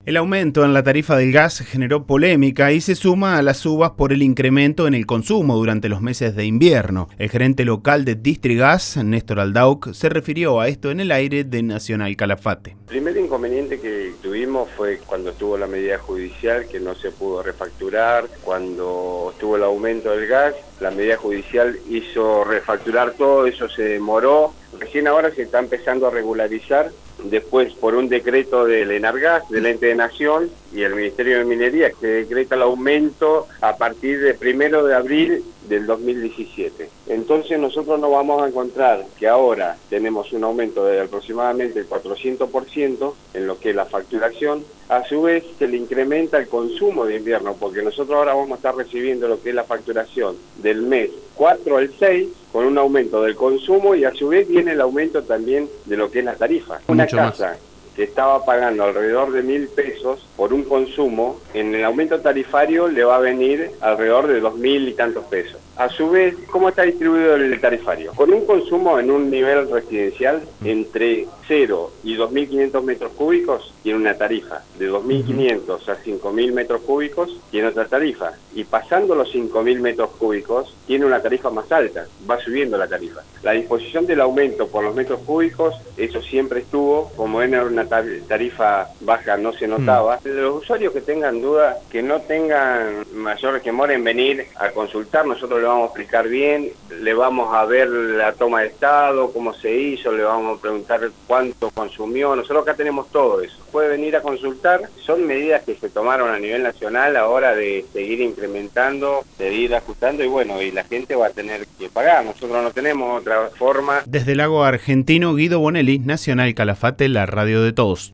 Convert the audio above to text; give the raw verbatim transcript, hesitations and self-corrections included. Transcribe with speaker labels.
Speaker 1: El aumento en la tarifa del gas generó polémica y se suma a las subas por el incremento en el consumo durante los meses de invierno. El gerente local de Distrigas, Néstor Aldauc, se refirió a esto en el aire de Nacional Calafate.
Speaker 2: El primer inconveniente que tuvimos fue cuando estuvo la medida judicial, que no se pudo refacturar. Cuando estuvo el aumento del gas, la medida judicial hizo refacturar todo, eso se demoró. Recién ahora se está empezando a regularizar, después por un decreto del ENARGAS, del Ente de Nación, y el Ministerio de Minería, que decreta el aumento a partir del primero de abril del dos mil diecisiete. Entonces nosotros nos vamos a encontrar que ahora tenemos un aumento de aproximadamente el cuatrocientos por ciento en lo que es la facturación. A su vez se le incrementa el consumo de invierno, porque nosotros ahora vamos a estar recibiendo lo que es la facturación del mes cuatro al seis, con un aumento del consumo, y a su vez viene el aumento también de lo que es la tarifa. Una casa que estaba pagando alrededor de mil pesos por un consumo, en el aumento tarifario le va a venir alrededor de dos mil y tantos pesos. A su vez, ¿cómo está distribuido el tarifario? Con un consumo en un nivel residencial entre cero y dos mil quinientos metros cúbicos tiene una tarifa, de dos mil quinientos a cinco mil metros cúbicos tiene otra tarifa, y pasando los cinco mil metros cúbicos tiene una tarifa más alta, va subiendo la tarifa. La disposición del aumento por los metros cúbicos, eso siempre estuvo, como era una tarifa baja no se notaba. Los usuarios que tengan dudas, que no tengan mayor temor en venir a consultar, nosotros le vamos a explicar bien, le vamos a ver la toma de estado, cómo se hizo, le vamos a preguntar cuánto consumió. Nosotros acá tenemos todo eso. Puede venir a consultar. Son medidas que se tomaron a nivel nacional ahora de seguir incrementando, de ir ajustando, y bueno, y la gente va a tener que pagar. Nosotros no tenemos otra forma.
Speaker 1: Desde el lago argentino, Guido Bonelli, Nacional Calafate, la radio de todos.